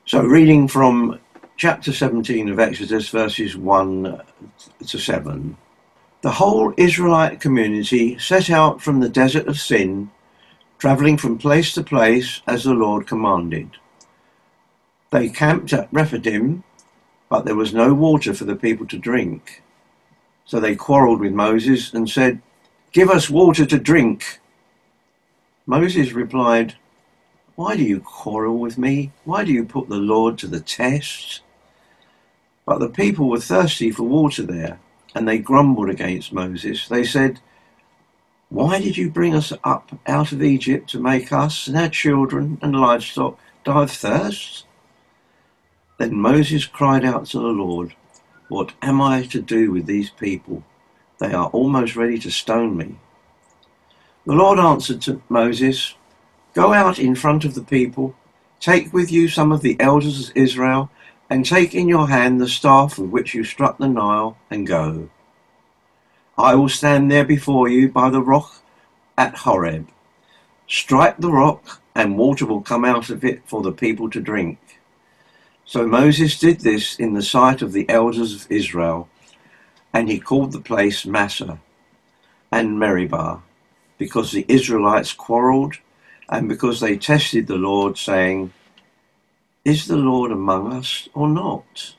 So reading from chapter 17 of Exodus, verses 1 to 7. The whole Israelite community set out from the desert of Sin, travelling from place to place as the Lord commanded. They camped at Rephidim, but there was no water for the people to drink. So they quarrelled with Moses and said, "Give us water to drink." Moses replied, "Why do you quarrel with me? Why do you put the Lord to the test?" But the people were thirsty for water there, and they grumbled against Moses. They said, "Why did you bring us up out of Egypt to make us and our children and livestock die of thirst?" Then Moses cried out to the Lord, "What am I to do with these people? They are almost ready to stone me." The Lord answered to Moses, "Go out in front of the people, take with you some of the elders of Israel, and take in your hand the staff with which you struck the Nile, and go. I will stand there before you by the rock at Horeb. Strike the rock, and water will come out of it for the people to drink." So Moses did this in the sight of the elders of Israel, and he called the place Massah and Meribah, because the Israelites quarrelled, and because they tested the Lord, saying, "Is the Lord among us or not?"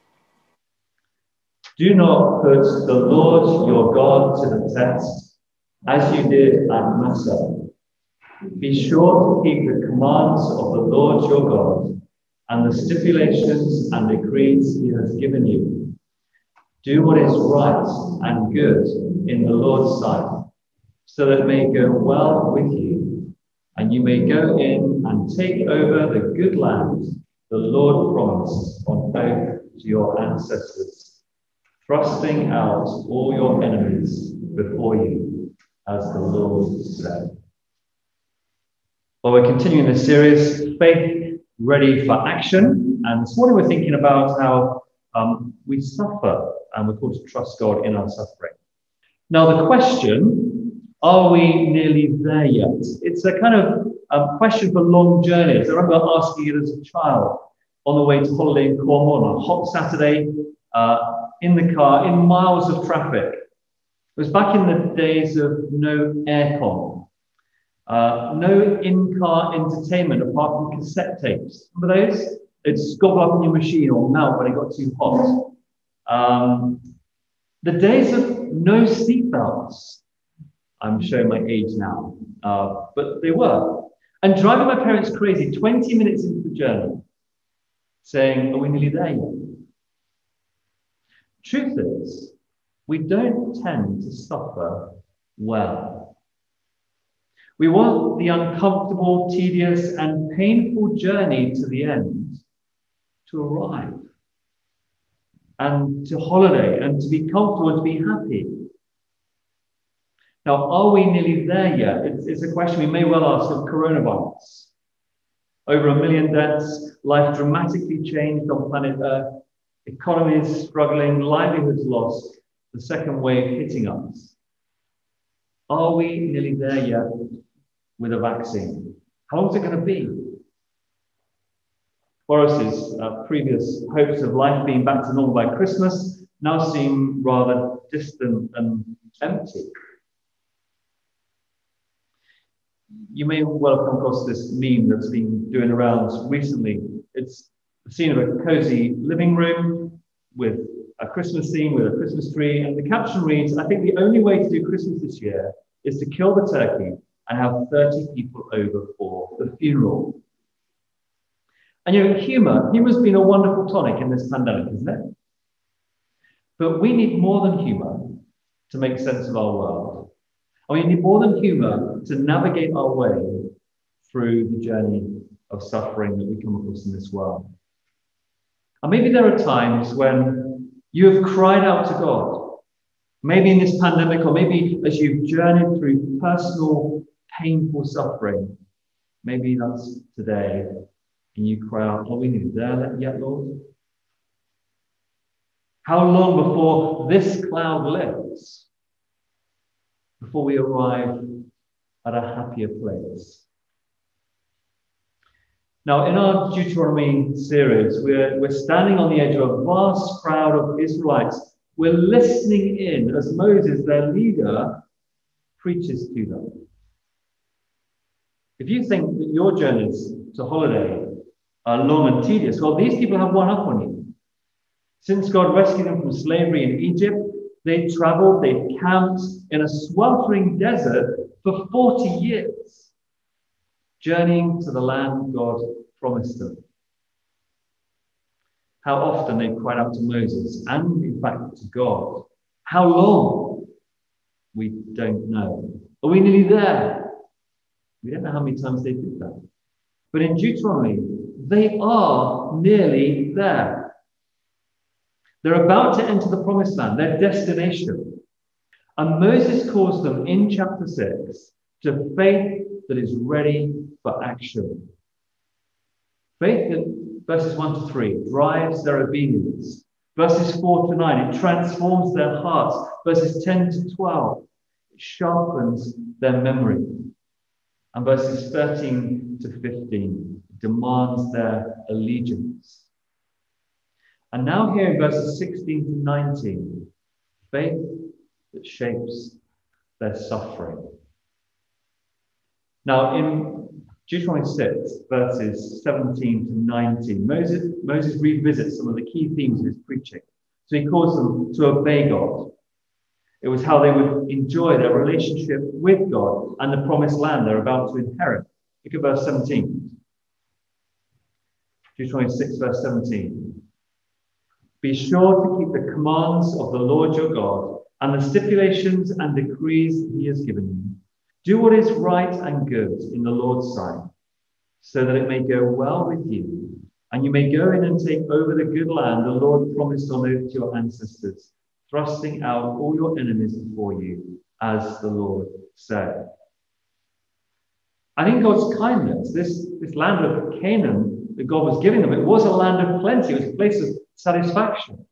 Do not put the Lord your God to the test, as you did at Massah. Be sure to keep the commands of the Lord your God and the stipulations and decrees he has given you. Do what is right and good in the Lord's sight, so that it may go well with you, and you may go in and take over the good land the Lord promised on oath to your ancestors, thrusting out all your enemies before you, as the Lord said. Well, we're continuing this series, Faith Ready for Action. And this morning we're thinking about how we suffer and we're called to trust God in our suffering. Now, the question, are we nearly there yet? It's a kind of question for long journeys. I remember asking it as a child on the way to holiday in Cornwall on a hot Saturday in the car, in miles of traffic. It was back in the days of no aircon. No in-car entertainment apart from cassette tapes. Remember those? They'd scub up in your machine or melt when it got too hot. The days of no seatbelts. I'm showing my age now, but they were. And driving my parents crazy 20 minutes into the journey, saying, "Are we nearly there yet?" Truth is, we don't tend to suffer well. We want the uncomfortable, tedious, and painful journey to the end to arrive and to holiday and to be comfortable and to be happy. Now, are we nearly there yet? It's a question we may well ask of coronavirus. Over 1 million deaths, life dramatically changed on planet Earth, economies struggling, livelihoods lost, the second wave hitting us. Are we nearly there yet with a vaccine? How long is it going to be? Boris's previous hopes of life being back to normal by Christmas now seem rather distant and empty. You may well have come across this meme that's been doing around recently. It's the scene of a cozy living room with a Christmas theme, with a Christmas tree, and the caption reads, "I think the only way to do Christmas this year is to kill the turkey and have 30 people over for the funeral." And you know, humor's been a wonderful tonic in this pandemic, isn't it? But we need more than humor to make sense of our world. And we need more than humor to navigate our way through the journey of suffering that we come across in this world. And maybe there are times when you have cried out to God, maybe in this pandemic, or maybe as you've journeyed through personal, painful suffering. Maybe that's today, and you cry out, "Are we nearly there yet, Lord? How long before this cloud lifts? Before we arrive at a happier place?" Now, in our Deuteronomy series, we're standing on the edge of a vast crowd of Israelites. We're listening in as Moses, their leader, preaches to them. If you think that your journeys to holiday are long and tedious, well, these people have one up on you. Since God rescued them from slavery in Egypt, they traveled, they camped in a sweltering desert for 40 years, journeying to the land God promised them. How often they cried out to Moses and, in fact, to God. How long? We don't know. Are we nearly there? We don't know how many times they did that. But in Deuteronomy, they are nearly there. They're about to enter the promised land, their destination. And Moses calls them in chapter 6 to faith that is ready for action. Faith that, verses 1 to 3, drives their obedience. Verses 4 to 9, it transforms their hearts. Verses 10 to 12, it sharpens their memory. And verses 13 to 15 demands their allegiance. And now here in verses 16 to 19, faith that shapes their suffering. Now in Deuteronomy 6, verses 17 to 19, Moses revisits some of the key themes of his preaching. So he calls them to obey God. It was how they would enjoy their relationship with God and the promised land they're about to inherit. Look at verse 17. Deuteronomy 6, verse 17. Be sure to keep the commands of the Lord your God and the stipulations and decrees he has given you. Do what is right and good in the Lord's sight, so that it may go well with you, and you may go in and take over the good land the Lord promised on oath to your ancestors, thrusting out all your enemies before you, as the Lord said. And in God's kindness, this land of Canaan that God was giving them, it was a land of plenty. It was a place of satisfaction.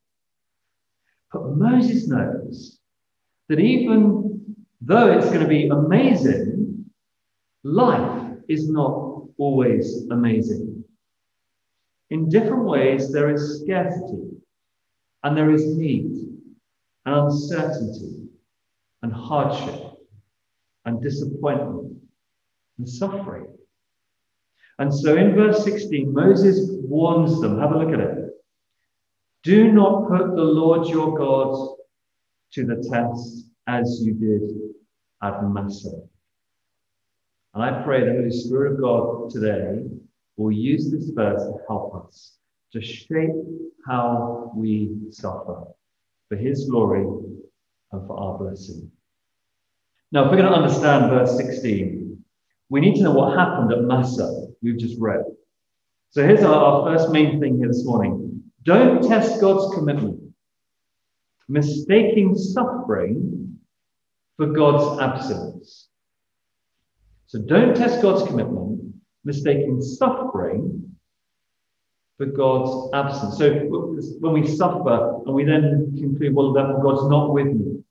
But Moses knows that even though it's going to be amazing, life is not always amazing. In different ways, there is scarcity, and there is need, and uncertainty, and hardship, and disappointment, and suffering. And so in verse 16, Moses warns them. Have a look at it. Do not put the Lord your God to the test as you did at Massah. And I pray the Holy Spirit of God today will use this verse to help us to shape how we suffer for his glory and for our blessing. Now, if we're going to understand verse 16, we need to know what happened at Massah, we've just read. So here's our first main thing here this morning. Don't test God's commitment, mistaking suffering for God's absence. So don't test God's commitment, mistaking suffering for God's absence. So when we suffer and we then conclude, well, therefore God's not with me.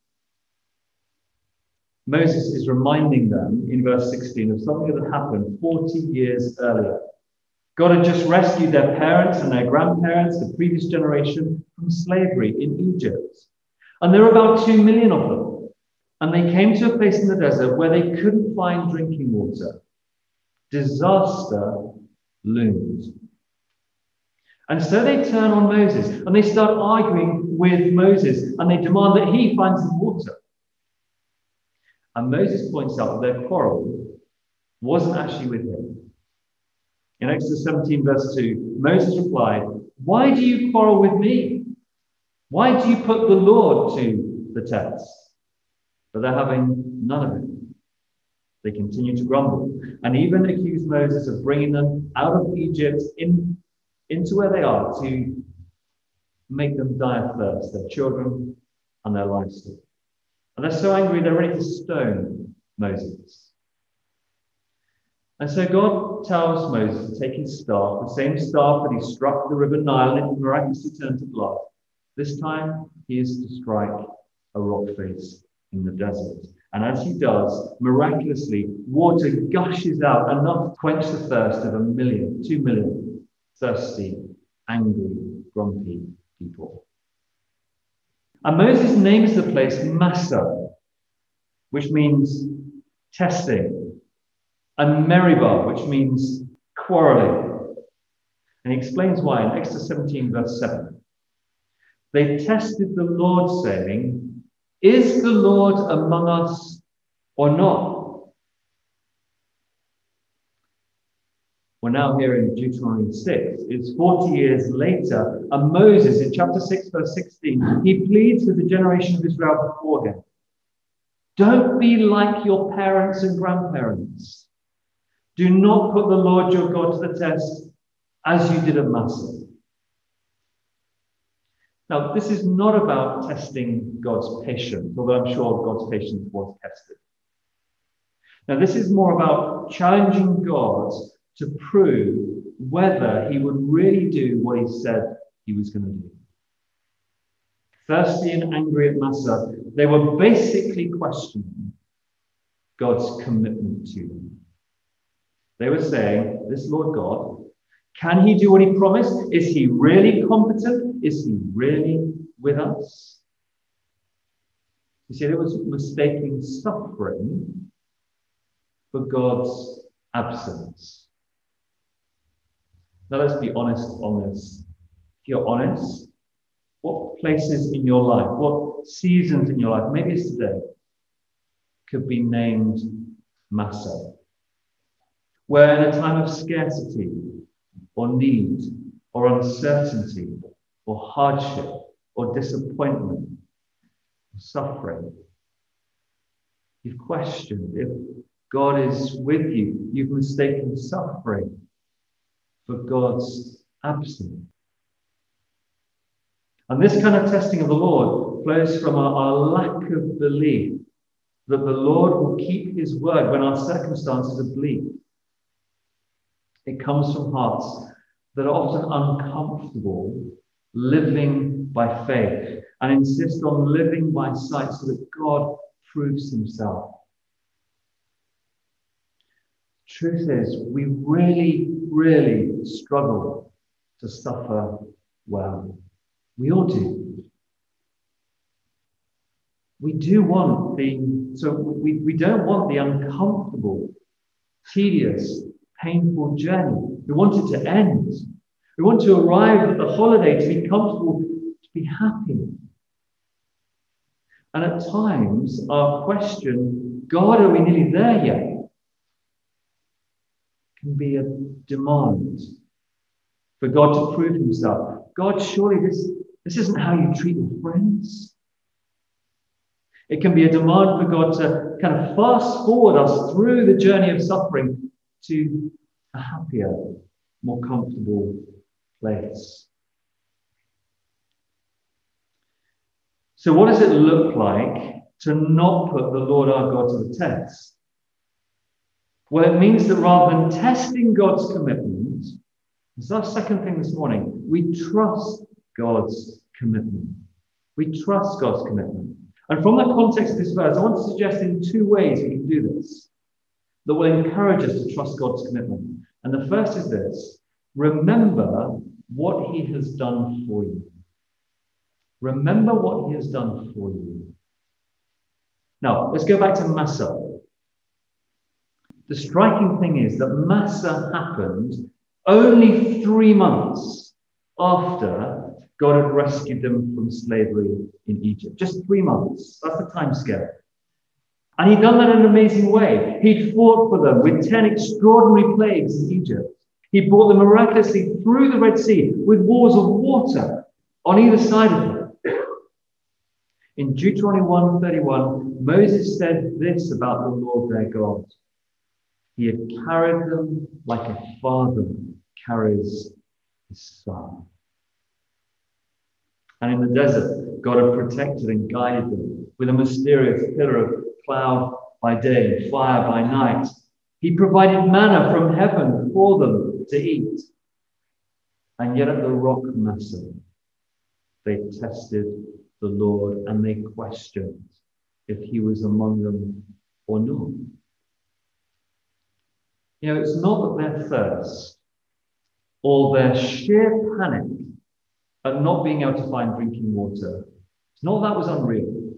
Moses is reminding them in verse 16 of something that had happened 40 years earlier. God had just rescued their parents and their grandparents, the previous generation, from slavery in Egypt. And there were about 2 million of them. And they came to a place in the desert where they couldn't find drinking water. Disaster loomed. And so they turn on Moses and they start arguing with Moses and they demand that he finds them water. And Moses points out that their quarrel wasn't actually with him. In Exodus 17, verse 2, Moses replied, "Why do you quarrel with me? Why do you put the Lord to the test?" But they're having none of it. They continue to grumble and even accuse Moses of bringing them out of Egypt into where they are to make them die of thirst, their children and their livestock. And they're so angry they're ready to stone Moses. And so God tells Moses to take his staff, the same staff that he struck the river Nile and it miraculously turned to blood. This time he is to strike a rock face in the desert. And as he does, miraculously, water gushes out enough to quench the thirst of 1 million, 2 million thirsty, angry, grumpy people. And Moses names the place Massah, which means testing, and Meribah, which means quarreling. And he explains why in Exodus 17, verse 7. They tested the Lord, saying, "Is the Lord among us or not?" We're now here in Deuteronomy 6. It's 40 years later, and Moses, in chapter 6, verse 16, he pleads with the generation of Israel before him. Don't be like your parents and grandparents. Do not put the Lord your God to the test as you did at Massah. Now, this is not about testing God's patience, although I'm sure God's patience was tested. Now, this is more about challenging God to prove whether he would really do what he said he was going to do. Thirsty and angry at Massah, they were basically questioning God's commitment to them. They were saying, this Lord God, can he do what he promised? Is he really competent? Is he really with us? You see, it was mistaking suffering for God's absence. Now let's be honest on this. If you're honest, what places in your life, what seasons in your life, maybe it's today, could be named Massah, where in a time of scarcity or need or uncertainty or hardship or disappointment or suffering, you've questioned if God is with you. You've mistaken suffering for God's absence. And this kind of testing of the Lord flows from our lack of belief that the Lord will keep his word when our circumstances are bleak. It comes from hearts that are often uncomfortable living by faith and insist on living by sight so that God proves himself. Truth is, we really, really struggle to suffer well. We all do. We don't want the uncomfortable, tedious, painful journey. We want it to end. We want to arrive at the holiday to be comfortable, to be happy. And at times, our question, God, are we nearly there yet? Can be a demand for God to prove himself. God, surely this isn't how you treat your friends. It can be a demand for God to kind of fast forward us through the journey of suffering to a happier, more comfortable place. So what does it look like to not put the Lord our God to the test? Well, it means that rather than testing God's commitment, this is our second thing this morning, we trust God's commitment. We trust God's commitment. And from the context of this verse, I want to suggest in two ways we can do this that will encourage us to trust God's commitment. And the first is this: remember what he has done for you. Remember what he has done for you. Now, let's go back to Massah. The striking thing is that Massah happened only 3 months after God had rescued them from slavery in Egypt. Just 3 months. That's the time scale. And he'd done that in an amazing way. He'd fought for them with 10 extraordinary plagues in Egypt. He brought them miraculously through the Red Sea with walls of water on either side of them. In Deuteronomy 1:31, Moses said this about the Lord their God. He had carried them like a father carries his son. And in the desert, God had protected and guided them with a mysterious pillar of cloud by day and fire by night. He provided manna from heaven for them to eat. And yet at the rock Massah, they tested the Lord and they questioned if he was among them or not. You know, it's not that their thirst or their sheer panic at not being able to find drinking water, it's not that was unreal.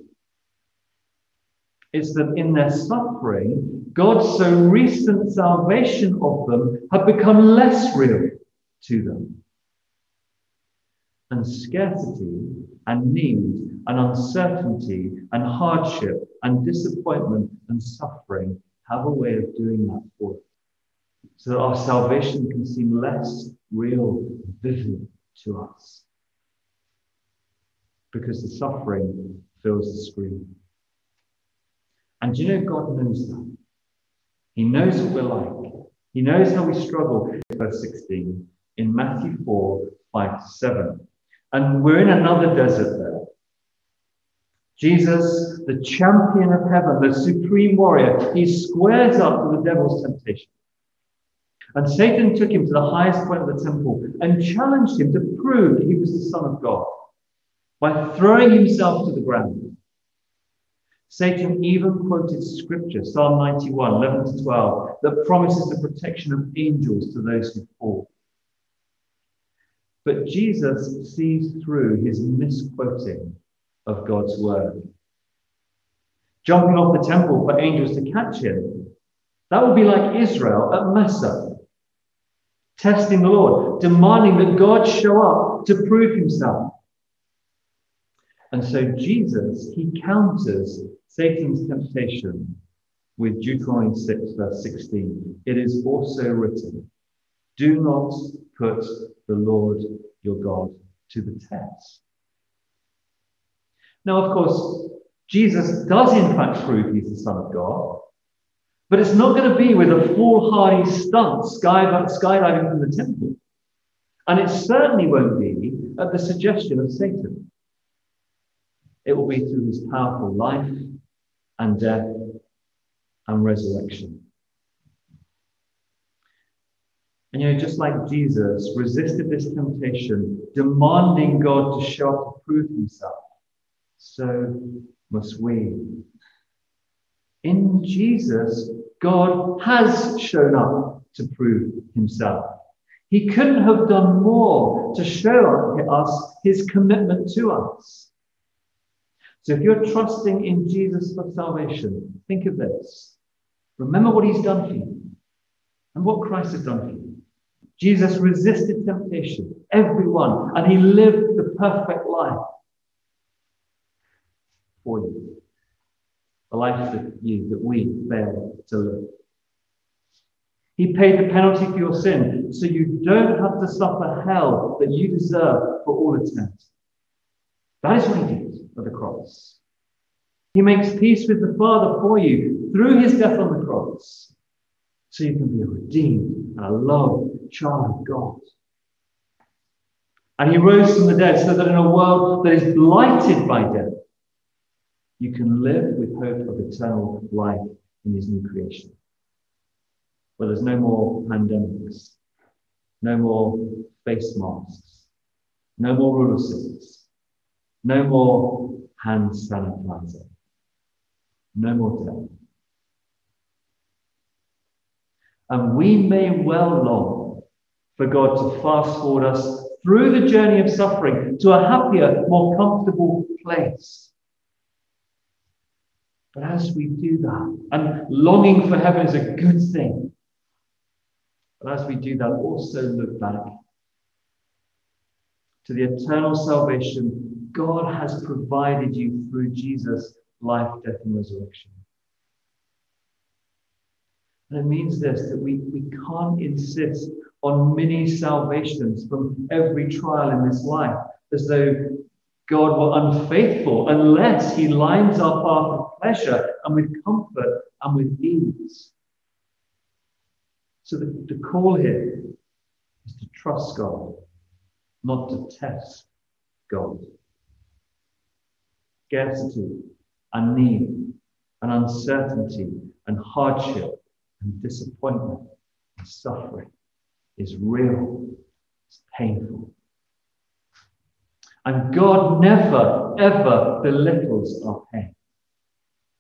It's that in their suffering, God's so recent salvation of them had become less real to them. And scarcity and need and uncertainty and hardship and disappointment and suffering have a way of doing that for us, so that our salvation can seem less real and vivid to us, because the suffering fills the screen. And you know, God knows that. He knows what we're like. He knows how we struggle. Verse 16 in Matthew 4, 5-7. And we're in another desert there. Jesus, the champion of heaven, the supreme warrior, he squares up to the devil's temptation. And Satan took him to the highest point of the temple and challenged him to prove that he was the Son of God by throwing himself to the ground. Satan even quoted scripture, Psalm 91, 11-12, that promises the protection of angels to those who fall. But Jesus sees through his misquoting of God's word. Jumping off the temple for angels to catch him, that would be like Israel at Massah, testing the Lord, demanding that God show up to prove himself. And so Jesus, he counters Satan's temptation with Deuteronomy 6, verse 16. It is also written, do not put the Lord your God to the test. Now, of course, Jesus does in fact prove he's the Son of God, but it's not going to be with a foolhardy stunt skydiving from the temple. And it certainly won't be at the suggestion of Satan. It will be through his powerful life and death and resurrection. And you know, just like Jesus resisted this temptation, demanding God to show up to prove himself, so must we. In Jesus, God has shown up to prove himself. He couldn't have done more to show us his commitment to us. So if you're trusting in Jesus for salvation, think of this. Remember what he's done for you and what Christ has done for you. Jesus resisted temptation, everyone, and he lived the perfect life for you. The life that we fail to live. He paid the penalty for your sin, so you don't have to suffer hell that you deserve for all eternity. That is what he did at the cross. He makes peace with the Father for you through his death on the cross, so you can be a redeemed and a loved child of God. And he rose from the dead so that in a world that is blighted by death, you can live with hope of eternal life in his new creation, where there's no more pandemics, no more face masks, no more rule of six, no more hand sanitizer, no more death. And we may well long for God to fast forward us through the journey of suffering to a happier, more comfortable place. But as we do that, and longing for heaven is a good thing, but as we do that, also look back to the eternal salvation God has provided you through Jesus' life, death, and resurrection. And it means this, that we can't insist on mini salvations from every trial in this life, as though God were unfaithful, unless he lines our path with pleasure and with comfort and with ease. So the call here is to trust God, not to test God. Scarcity and need and uncertainty and hardship and disappointment and suffering is real, it's painful. And God never, ever belittles our pain.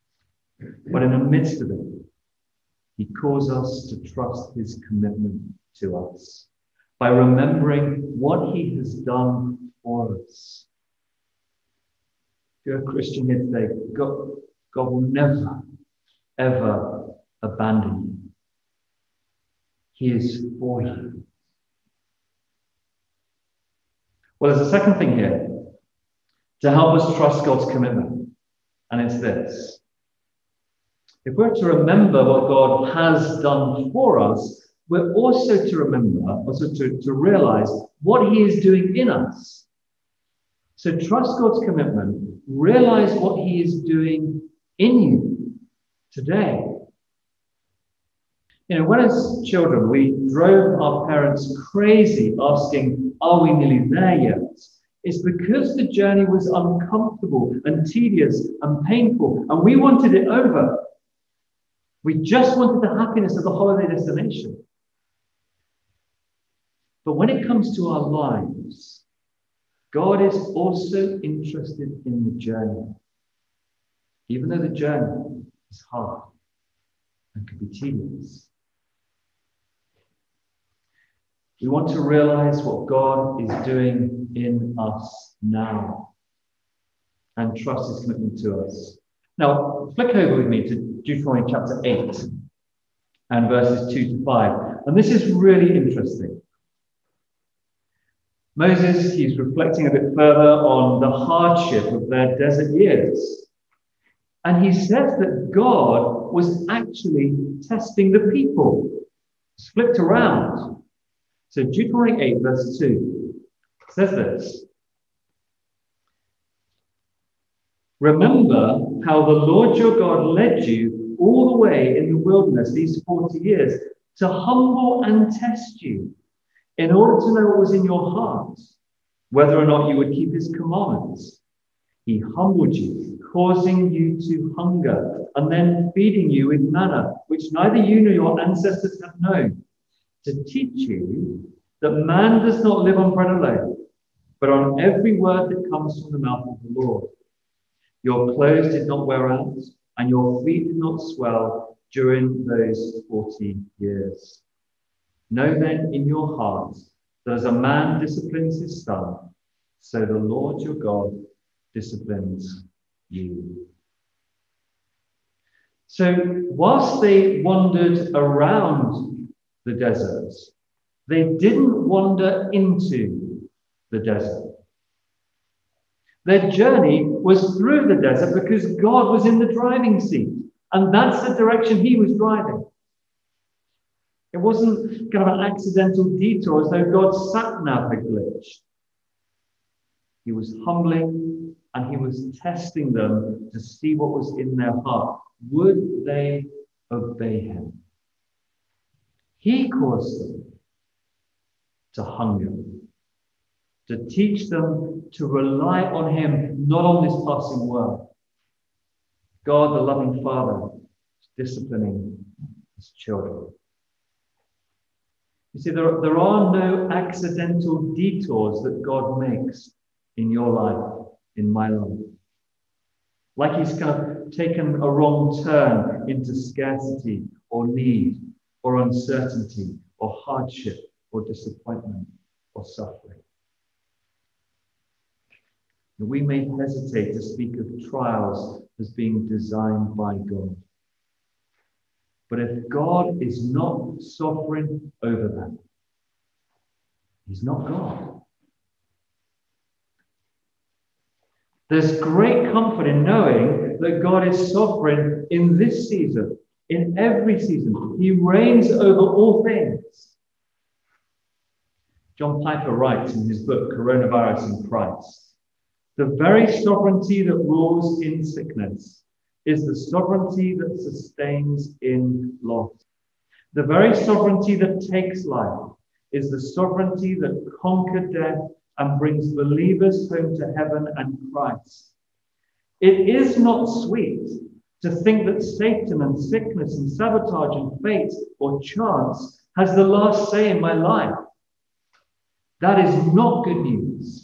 But in the midst of it, he calls us to trust his commitment to us by remembering what he has done for us. If you're a Christian here today, God will never, ever abandon you. He is for you. Well, there's a second thing here to help us trust God's commitment, and it's this. If we're to remember what God has done for us, we're also to remember, also to realize what he is doing in us. So trust God's commitment, realize what he is doing in you today. You know, when as children, we drove our parents crazy asking, are we nearly there yet? It's because the journey was uncomfortable and tedious and painful, and we wanted it over. We just wanted the happiness of the holiday destination. But when it comes to our lives, God is also interested in the journey, even though the journey is hard and can be tedious. We want to realize what God is doing in us now and trust his commitment to us. Now, flick over with me to Deuteronomy chapter 8 and verses 2 to 5. And this is really interesting. Moses, he's reflecting a bit further on the hardship of their desert years. And he says that God was actually testing the people. It's flipped around. So Deuteronomy 8 verse 2 says this. Remember how the Lord your God led you all the way in the wilderness these 40 years to humble and test you in order to know what was in your heart, whether or not you would keep his commandments. He humbled you, causing you to hunger, and then feeding you with manna, which neither you nor your ancestors have known, to teach you that man does not live on bread alone, but on every word that comes from the mouth of the Lord. Your clothes did not wear out, and your feet did not swell during those 40 years. Know then in your hearts that as a man disciplines his son, so the Lord your God disciplines you. So whilst they wandered around the desert, they didn't wander into the desert. Their journey was through the desert because God was in the driving seat, and that's the direction he was driving. It wasn't kind of an accidental detour as though God's sat-nav had glitched. He was humbling and he was testing them to see what was in their heart. Would they obey him? He caused them to hunger, to teach them to rely on him, not on this passing world. God, the loving Father, is disciplining his children. You see, there are no accidental detours that God makes in your life, in my life. Like he's kind of taken a wrong turn into scarcity or need or uncertainty or hardship or disappointment or suffering. We may hesitate to speak of trials as being designed by God. But if God is not sovereign over them, he's not God. There's great comfort in knowing that God is sovereign in this season, in every season. He reigns over all things. John Piper writes in his book, Coronavirus in Christ, the very sovereignty that rules in sickness is the sovereignty that sustains in loss. The very sovereignty that takes life is the sovereignty that conquered death and brings believers home to heaven and Christ. It is not sweet to think that Satan and sickness and sabotage and fate or chance has the last say in my life. That is not good news.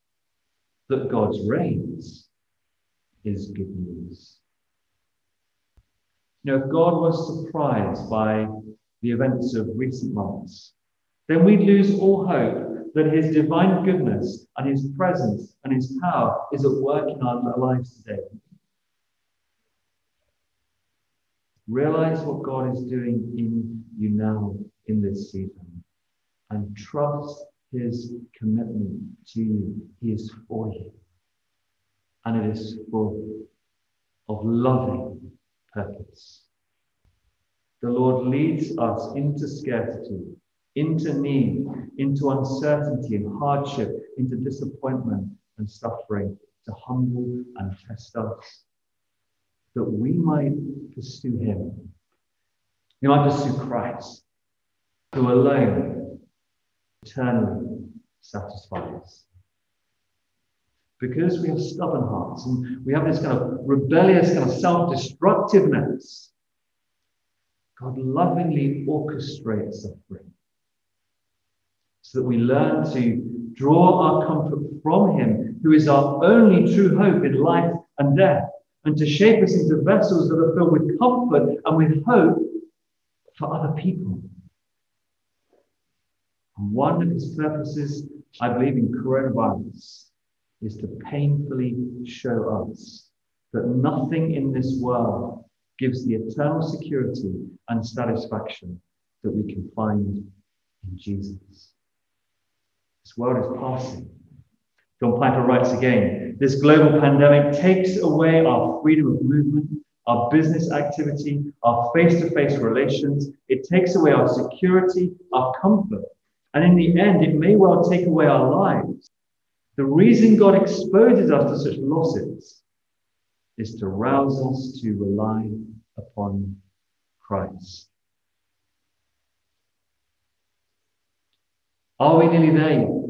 That God's reigns is good news. If God was surprised by the events of recent months, then we'd lose all hope that his divine goodness and his presence and his power is at work in our lives today. Realize what God is doing in you now in this season and trust his commitment to you. He is for you. And it is full of loving purpose. The Lord leads us into scarcity, into need, into uncertainty and hardship, into disappointment and suffering, to humble and test us, that we might pursue him. We might pursue Christ, who alone eternally satisfies. Because we have stubborn hearts and we have this kind of rebellious, kind of self-destructiveness, God lovingly orchestrates suffering so that we learn to draw our comfort from him, who is our only true hope in life and death, and to shape us into vessels that are filled with comfort and with hope for other people. And one of his purposes, I believe, in coronavirus is to painfully show us that nothing in this world gives the eternal security and satisfaction that we can find in Jesus. This world is passing. John Piper writes again, this global pandemic takes away our freedom of movement, our business activity, our face-to-face relations. It takes away our security, our comfort. And in the end, it may well take away our lives. The reason God exposes us to such losses is to rouse us to rely upon Christ. Are we nearly there yet?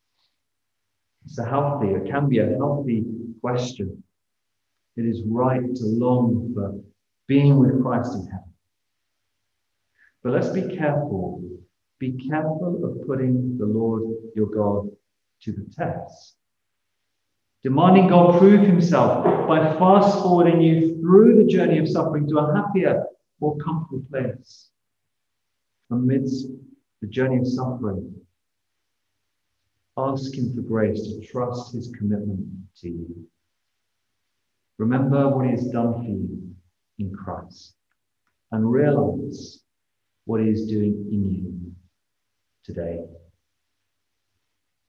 It can be a healthy question. It is right to long for being with Christ in heaven. But let's be careful. Be careful of putting the Lord your God to the test. Demanding God prove himself by fast forwarding you through the journey of suffering to a happier, more comfortable place. Amidst the journey of suffering, ask him for grace to trust his commitment to you. Remember what he has done for you in Christ and realize what he is doing in you today.